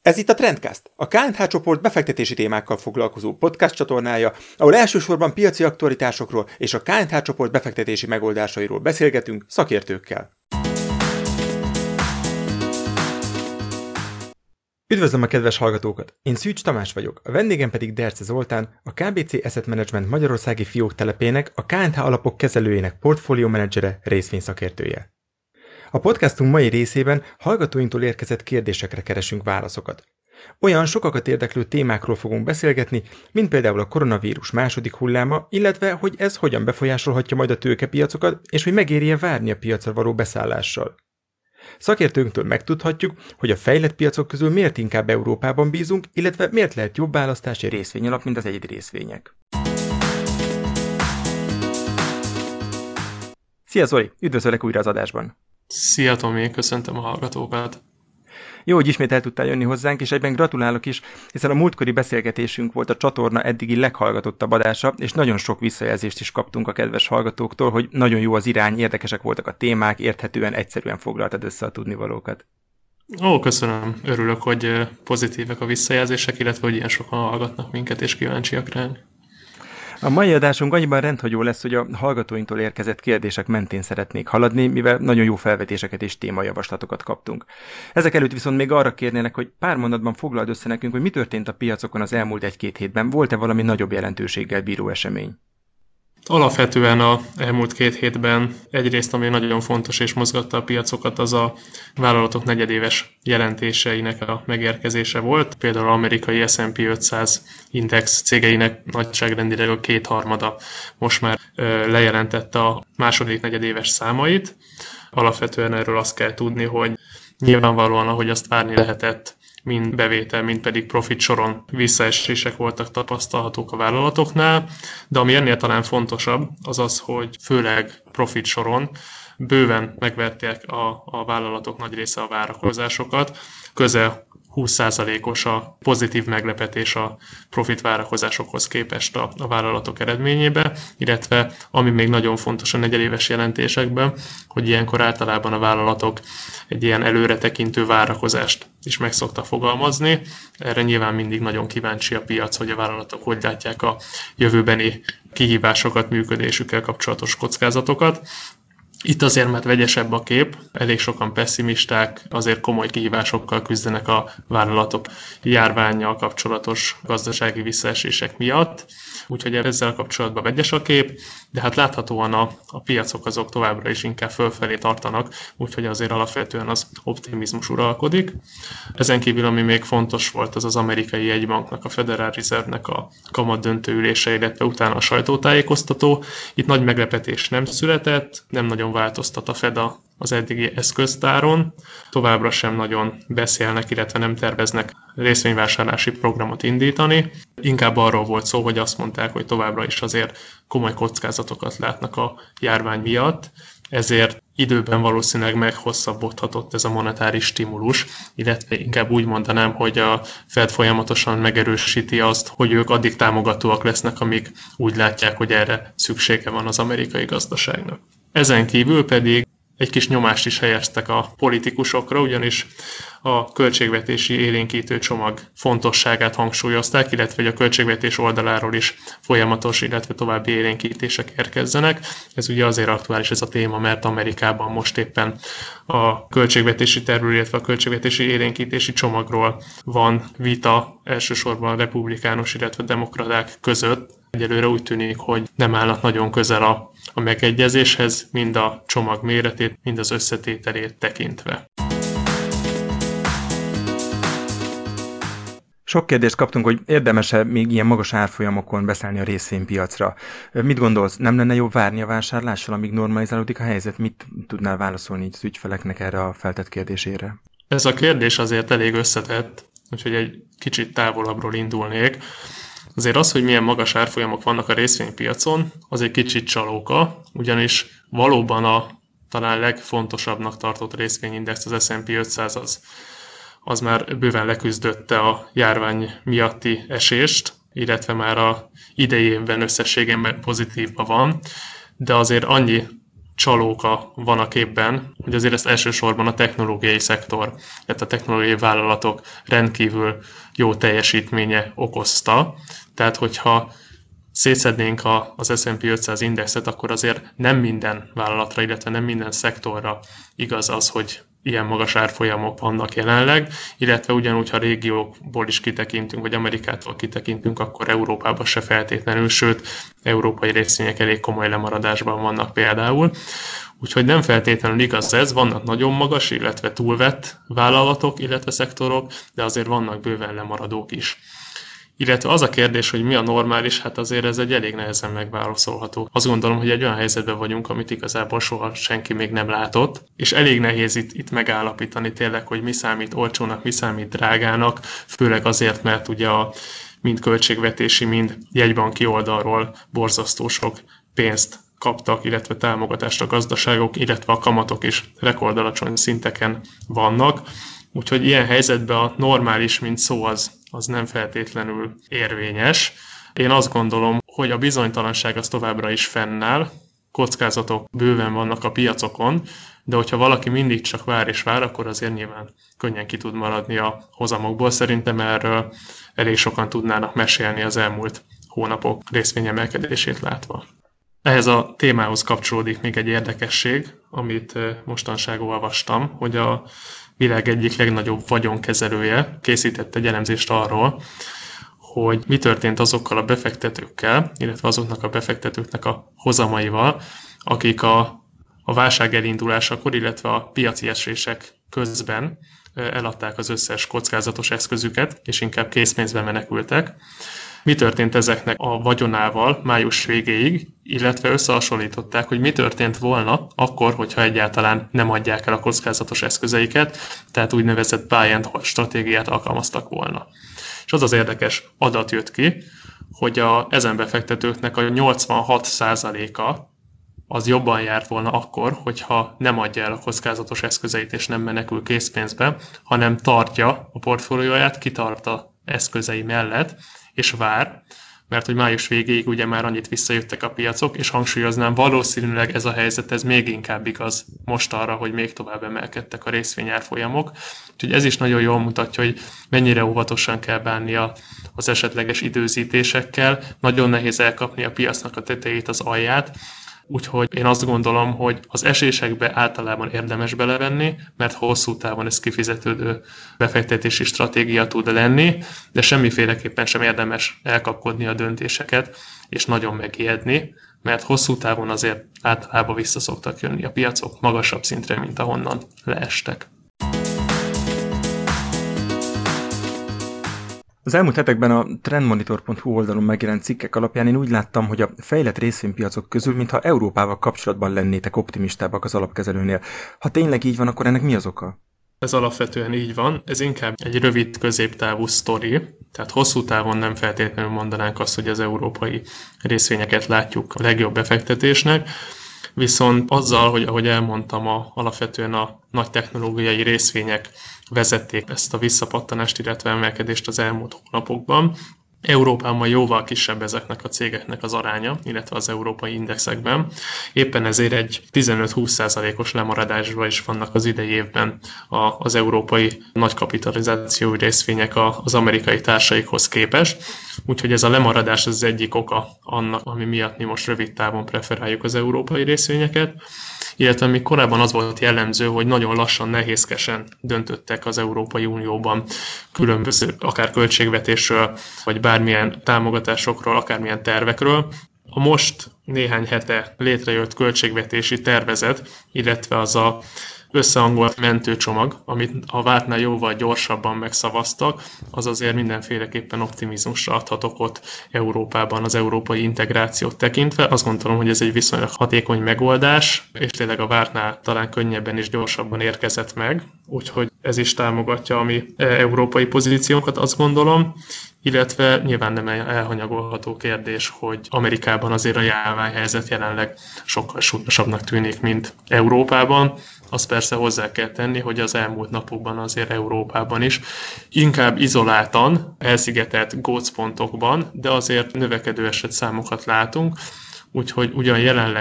Ez itt a Trendcast, a K&H csoport befektetési témákkal foglalkozó podcast csatornája, ahol elsősorban piaci aktualitásokról és a K&H csoport befektetési megoldásairól beszélgetünk szakértőkkel. Üdvözlöm a kedves hallgatókat! Én Szűcs Tamás vagyok, a vendégem pedig Derce Zoltán, a KBC Asset Management magyarországi fióktelepének, a K&H alapok kezelőjének portfólió menedzsere, részvényszakértője. A podcastunk mai részében hallgatóinktól érkezett kérdésekre keresünk válaszokat. Olyan sokakat érdeklő témákról fogunk beszélgetni, mint például a koronavírus második hulláma, illetve hogy ez hogyan befolyásolhatja majd a tőkepiacokat, és hogy megéri-e várni a piacra való beszállással. Szakértőnktől megtudhatjuk, hogy a fejlett piacok közül miért inkább Európában bízunk, illetve miért lehet jobb választási részvényalap, mint az egyedi részvények. Szia Zoli, üdvözöllek újra az adásban! Szia Tomi, köszöntöm a hallgatókat! Jó, hogy ismét el tudtál jönni hozzánk, és egyben gratulálok is, hiszen a múltkori beszélgetésünk volt a csatorna eddigi leghallgatottabb adása, és nagyon sok visszajelzést is kaptunk a kedves hallgatóktól, hogy nagyon jó az irány, érdekesek voltak a témák, érthetően, egyszerűen foglaltad össze a tudnivalókat. Ó, köszönöm. Örülök, hogy pozitívek a visszajelzések, illetve hogy ilyen sokan hallgatnak minket és kíváncsiak ránk. A mai adásunk annyiban rendhagyó lesz, hogy a hallgatóinktól érkezett kérdések mentén szeretnék haladni, mivel nagyon jó felvetéseket és témajavaslatokat kaptunk. Ezek előtt viszont még arra kérnélek, hogy pár mondatban foglald össze nekünk, hogy mi történt a piacokon az elmúlt 1-2 hétben, volt-e valami nagyobb jelentőséggel bíró esemény? Alapvetően az elmúlt 2 hétben egyrészt, ami nagyon fontos és mozgatta a piacokat, az a vállalatok negyedéves jelentéseinek a megérkezése volt. Például az amerikai S&P 500 index cégeinek nagyságrendileg a 2/3 most már lejelentette a második negyedéves számait. Alapvetően erről azt kell tudni, hogy nyilvánvalóan, ahogy azt várni lehetett, mind bevétel, mind pedig profit soron visszaesések voltak tapasztalhatók a vállalatoknál, de ami ennél talán fontosabb, az az, hogy főleg profit soron bőven megverték a vállalatok nagy része a várakozásokat, közel 20%-os a pozitív meglepetés a profit várakozásokhoz képest a vállalatok eredményébe, illetve ami még nagyon fontos a negyedéves jelentésekben, hogy ilyenkor általában a vállalatok egy ilyen előretekintő várakozást is meg szoktak fogalmazni. Erre nyilván mindig nagyon kíváncsi a piac, hogy a vállalatok hogy látják a jövőbeni kihívásokat, működésükkel kapcsolatos kockázatokat. Itt azért, mert vegyesebb a kép, elég sokan pessimisták, azért komoly kihívásokkal küzdenek a vállalatok járvánnyal kapcsolatos gazdasági visszaesések miatt, úgyhogy ezzel kapcsolatban vegyes a kép, de hát láthatóan a piacok azok továbbra is inkább fölfelé tartanak, úgyhogy azért alapvetően az optimizmus uralkodik. Ezen kívül, ami még fontos volt, az az amerikai jegybanknak, a Federal Reserve-nek a kamat döntőülése, illetve utána a sajtótájékoztató. Itt nagy meglepetés nem született, nem nagyon változtat a Fed az eddigi eszköztáron, továbbra sem nagyon beszélnek, illetve nem terveznek részvényvásárlási programot indítani. Inkább arról volt szó, hogy azt mondták, hogy továbbra is azért komoly kockázatokat látnak a járvány miatt, ezért időben valószínűleg meghosszabbodhatott ez a monetáris stimulus, illetve inkább úgy mondanám, hogy a Fed folyamatosan megerősíti azt, hogy ők addig támogatóak lesznek, amíg úgy látják, hogy erre szüksége van az amerikai gazdaságnak. Ezen kívül pedig egy kis nyomást is helyeztek a politikusokra, ugyanis a költségvetési élénkítő csomag fontosságát hangsúlyozták, illetve hogy a költségvetés oldaláról is folyamatos, illetve további élénkítések érkezzenek. Ez ugye azért aktuális ez a téma, mert Amerikában most éppen a költségvetési tervről, illetve a költségvetési élénkítési csomagról van vita, elsősorban a republikánus, illetve demokraták között. Egyelőre úgy tűnik, hogy nem állnak nagyon közel a megegyezéshez, mind a csomag méretét, mind az összetételét tekintve. Sok kérdést kaptunk, hogy érdemes-e még ilyen magas árfolyamokon beszállni a részvénypiacra. Mit gondolsz, nem lenne jobb várni a vásárlással, amíg normalizálódik a helyzet? Mit tudnál válaszolni így az ügyfeleknek erre a feltett kérdésére? Ez a kérdés azért elég összetett, úgyhogy egy kicsit távolabbról indulnék. Azért az, hogy milyen magas árfolyamok vannak a részvénypiacon, az egy kicsit csalóka, ugyanis valóban a talán legfontosabbnak tartott részvényindex, az S&P 500 az már bőven leküzdötte a járvány miatti esést, illetve már a idei évben összességében pozitívban van, de azért annyi csalóka van a képben, hogy azért ezt elsősorban a technológiai szektor, tehát a technológiai vállalatok rendkívül jó teljesítménye okozta. Tehát, hogyha szétszednénk az S&P 500 indexet, akkor azért nem minden vállalatra, illetve nem minden szektorra igaz az, hogy ilyen magas árfolyamok vannak jelenleg, illetve ugyanúgy, ha régiókból is kitekintünk, vagy Amerikától kitekintünk, akkor Európában se feltétlenül, sőt, európai részvények elég komoly lemaradásban vannak például. Úgyhogy nem feltétlenül igaz ez, vannak nagyon magas, illetve túlvett vállalatok, illetve szektorok, de azért vannak bőven lemaradók is. Illetve az a kérdés, hogy mi a normális, hát azért ez egy elég nehezen megválaszolható. Azt gondolom, hogy egy olyan helyzetben vagyunk, amit igazából soha senki még nem látott, és elég nehéz itt megállapítani tényleg, hogy mi számít olcsónak, mi számít drágának, főleg azért, mert ugye mind költségvetési, mind jegybanki oldalról borzasztó sok pénzt kaptak, illetve támogatást a gazdaságok, illetve a kamatok is rekordalacsony szinteken vannak. Úgyhogy ilyen helyzetben a normális, mint szó, az nem feltétlenül érvényes. Én azt gondolom, hogy a bizonytalanság az továbbra is fennáll, kockázatok bőven vannak a piacokon, de hogyha valaki mindig csak vár és vár, akkor azért nyilván könnyen ki tud maradni a hozamokból. Szerintem erről elég sokan tudnának mesélni az elmúlt hónapok részvényemelkedését látva. Ehhez a témához kapcsolódik még egy érdekesség, amit mostanság olvastam, hogy a világ egyik legnagyobb vagyonkezelője készített egy elemzést arról, hogy mi történt azokkal a befektetőkkel, illetve azoknak a befektetőknek a hozamaival, akik a válság elindulásakor, illetve a piaci esések közben eladták az összes kockázatos eszközüket, és inkább készpénzbe menekültek. Mi történt ezeknek a vagyonával május végéig, illetve összehasonlították, hogy mi történt volna akkor, hogyha egyáltalán nem adják el a kockázatos eszközeiket, tehát úgynevezett buy and hold stratégiát alkalmaztak volna. És az érdekes adat jött ki, hogy ezen befektetőknek a 86%-a az jobban járt volna akkor, hogyha nem adja el a kockázatos eszközeit és nem menekül készpénzbe, hanem tartja a portfólióját, kitart az eszközei mellett, és vár, mert hogy május végéig ugye már annyit visszajöttek a piacok, és hangsúlyoznám, valószínűleg ez a helyzet ez még inkább igaz most arra, hogy még tovább emelkedtek a részvényárfolyamok. Úgyhogy ez is nagyon jól mutatja, hogy mennyire óvatosan kell bánni az esetleges időzítésekkel. Nagyon nehéz elkapni a piacnak a tetejét, az alját. Úgyhogy én azt gondolom, hogy az esésekbe általában érdemes belevenni, mert hosszú távon ez kifizetődő befektetési stratégia tud lenni, de semmiféleképpen sem érdemes elkapkodni a döntéseket, és nagyon megijedni, mert hosszú távon azért általában vissza szoktak jönni a piacok magasabb szintre, mint ahonnan leestek. Az elmúlt hetekben a trendmonitor.hu oldalon megjelent cikkek alapján én úgy láttam, hogy a fejlett részvénypiacok közül, mintha Európával kapcsolatban lennétek optimistábbak az alapkezelőnél. Ha tényleg így van, akkor ennek mi az oka? Ez alapvetően így van, ez inkább egy rövid középtávú sztori, tehát hosszú távon nem feltétlenül mondanánk azt, hogy az európai részvényeket látjuk a legjobb befektetésnek, viszont azzal, hogy ahogy elmondtam, alapvetően a nagy technológiai részvények vezették ezt a visszapattanást, illetve emelkedést az elmúlt hónapokban. Európában jóval kisebb ezeknek a cégeknek az aránya, illetve az európai indexekben. Éppen ezért egy 15-20%-os lemaradásban is vannak az idei évben az európai nagy kapitalizációi részvények az amerikai társaikhoz képest. Úgyhogy ez a lemaradás az egyik oka annak, ami miatt mi most rövid távon preferáljuk az európai részvényeket. Illetve még korábban az volt jellemző, hogy nagyon lassan, nehézkesen döntöttek az Európai Unióban különböző akár költségvetésről, vagy bármilyen támogatásokról, akármilyen tervekről. A most néhány hete létrejött költségvetési tervezet, illetve az a összehangolt mentőcsomag, amit a vártnál jóval gyorsabban megszavaztak, az azért mindenféleképpen optimizmusra adhat okot Európában az európai integrációt tekintve. Azt gondolom, hogy ez egy viszonylag hatékony megoldás, és tényleg a vártnál talán könnyebben és gyorsabban érkezett meg, úgyhogy ez is támogatja a mi európai pozíciónkat, azt gondolom, illetve nyilván nem elhanyagolható kérdés, hogy Amerikában azért a járványhelyzet jelenleg sokkal súlyosabbnak tűnik, mint Európában. Azt persze hozzá kell tenni, hogy az elmúlt napokban azért Európában is inkább izoláltan, elszigetelt gócpontokban, de azért növekedő esetszámokat látunk, úgyhogy ugyan jelenleg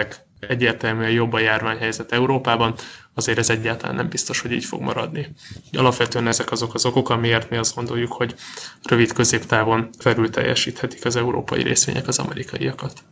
egyértelműen jobb a járványhelyzet Európában, azért ez egyáltalán nem biztos, hogy így fog maradni. Alapvetően ezek azok az okok, amiért mi azt gondoljuk, hogy rövid középtávon felül teljesíthetik az európai részvények az amerikaiakat.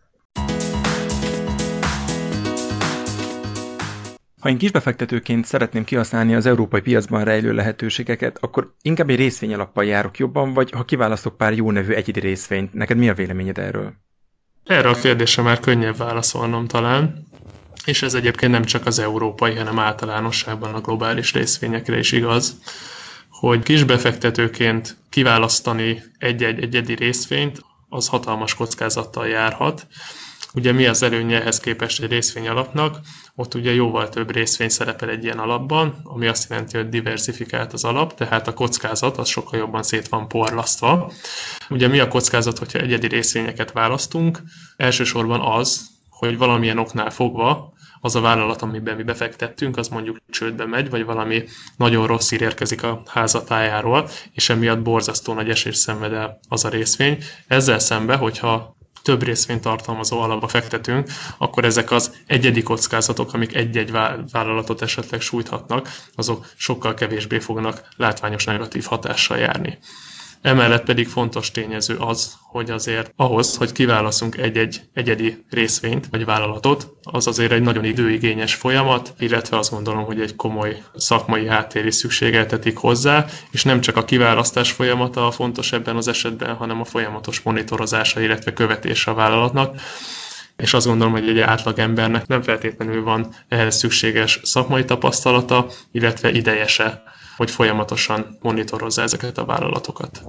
Ha én kisbefektetőként szeretném kihasználni az európai piacban rejlő lehetőségeket, akkor inkább egy részvényalappal járok jobban, vagy ha kiválasztok pár jó nevű egyedi részvényt, neked mi a véleményed erről? Erre a kérdésre már könnyebb válaszolnom talán, és ez egyébként nem csak az európai, hanem általánosságban a globális részvényekre is igaz, hogy kisbefektetőként kiválasztani egy-egy egyedi részvényt, az hatalmas kockázattal járhat. Ugye mi az előnye ehhez képest egy részvényalapnak? Ott ugye jóval több részvény szerepel egy ilyen alapban, ami azt jelenti, hogy diversifikált az alap, tehát a kockázat az sokkal jobban szét van porlasztva. Ugye mi a kockázat, hogyha egyedi részvényeket választunk? Elsősorban az, hogy valamilyen oknál fogva az a vállalat, amiben mi befektettünk, az mondjuk csődbe megy, vagy valami nagyon rossz hír érkezik a házatájáról, és emiatt borzasztó nagy esést szenved el az a részvény. Ezzel szemben, hogyha több részvényt tartalmazó alapba fektetünk, akkor ezek az egyedi kockázatok, amik egy-egy vállalatot esetleg sújthatnak, azok sokkal kevésbé fognak látványos negatív hatással járni. Emellett pedig fontos tényező az, hogy azért ahhoz, hogy kiválaszunk egy-egy egyedi részvényt vagy vállalatot, az azért egy nagyon időigényes folyamat, illetve azt gondolom, hogy egy komoly szakmai háttér is szükségeltetik hozzá, és nem csak a kiválasztás folyamata a fontos ebben az esetben, hanem a folyamatos monitorozása, illetve követése a vállalatnak. És azt gondolom, hogy egy átlag embernek nem feltétlenül van ehhez szükséges szakmai tapasztalata, illetve ideje se, hogy folyamatosan monitorozza ezeket a vállalatokat.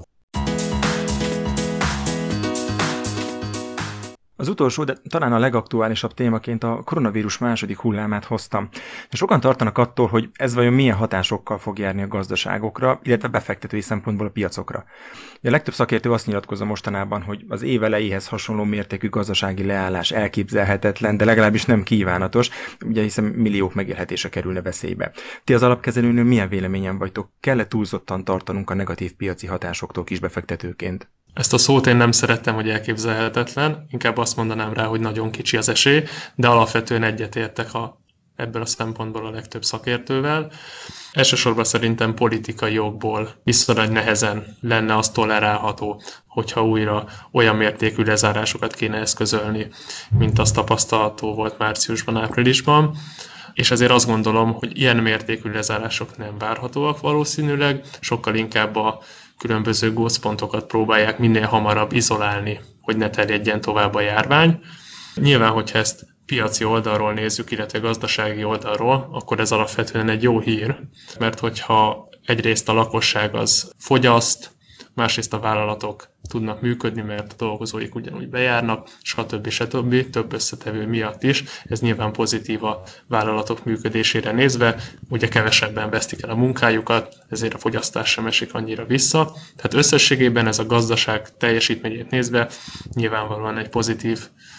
Az utolsó, de talán a legaktuálisabb témaként a koronavírus második hullámát hoztam. De sokan tartanak attól, hogy ez vajon milyen hatásokkal fog járni a gazdaságokra, illetve befektetői szempontból a piacokra. A legtöbb szakértő azt nyilatkozza mostanában, hogy az év elejéhez hasonló mértékű gazdasági leállás elképzelhetetlen, de legalábbis nem kívánatos, ugye hiszen milliók megélhetése kerülne veszélybe. Ti az alapkezelőnél milyen véleményen vagytok? Kell-e túlzottan tartanunk a negatív piaci hatásoktól kisbefektetőként? Ezt a szót én nem szerettem, hogy elképzelhetetlen, inkább azt mondanám rá, hogy nagyon kicsi az esély, de alapvetően egyetértek ebből a szempontból a legtöbb szakértővel. Elsősorban szerintem politikai jogból viszonylag nehezen lenne az tolerálható, hogyha újra olyan mértékű lezárásokat kéne eszközölni, mint az tapasztalható volt márciusban, áprilisban. És ezért azt gondolom, hogy ilyen mértékű lezárások nem várhatóak valószínűleg, sokkal inkább a különböző gócpontokat próbálják minél hamarabb izolálni, hogy ne terjedjen tovább a járvány. Nyilván, hogyha ezt piaci oldalról nézzük, illetve gazdasági oldalról, akkor ez alapvetően egy jó hír, mert hogyha egyrészt a lakosság az fogyaszt, másrészt a vállalatok tudnak működni, mert a dolgozóik ugyanúgy bejárnak, stb. Több összetevő miatt is. Ez nyilván pozitív a vállalatok működésére nézve, ugye kevesebben vesztik el a munkájukat, ezért a fogyasztás sem esik annyira vissza. Tehát összességében ez a gazdaság teljesítményét nézve nyilvánvalóan egy pozitív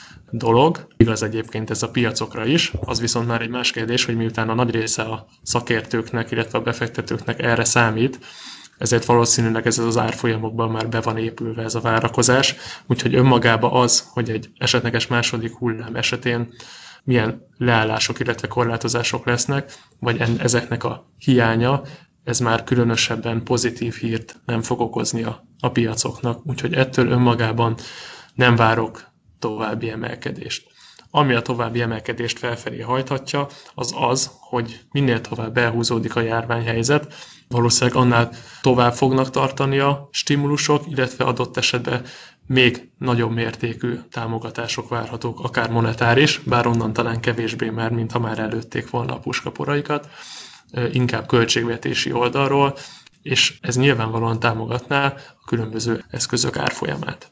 dolog. Igaz egyébként ez a piacokra is, az viszont már egy más kérdés, hogy miután a nagy része a szakértőknek, illetve a befektetőknek erre számít, ezért valószínűleg ez az árfolyamokban már be van épülve ez a várakozás, úgyhogy önmagában az, hogy egy esetleges második hullám esetén milyen leállások, illetve korlátozások lesznek, vagy ezeknek a hiánya, ez már különösebben pozitív hírt nem fog okozni a piacoknak, úgyhogy ettől önmagában nem várok további emelkedést. Ami a további emelkedést felfelé hajthatja, az, hogy minél tovább elhúzódik a járványhelyzet, valószínűleg annál tovább fognak tartani a stimulusok, illetve adott esetben még nagyobb mértékű támogatások várhatók, akár monetáris, bár onnan talán kevésbé már, mint ha már előtték volna a puskaporaikat, inkább költségvetési oldalról, és ez nyilvánvalóan támogatná a különböző eszközök árfolyamát.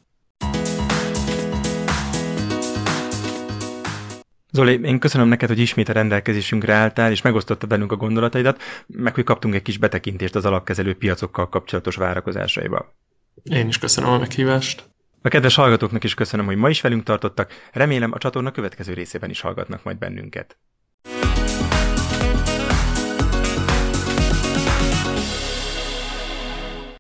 Zoli, én köszönöm neked, hogy ismét a rendelkezésünkre álltál, és megosztottad velünk a gondolataidat, meg hogy kaptunk egy kis betekintést az alapkezelő piacokkal kapcsolatos várakozásaiba. Én is köszönöm a meghívást. A kedves hallgatóknak is köszönöm, hogy ma is velünk tartottak, remélem a csatorna következő részében is hallgatnak majd bennünket.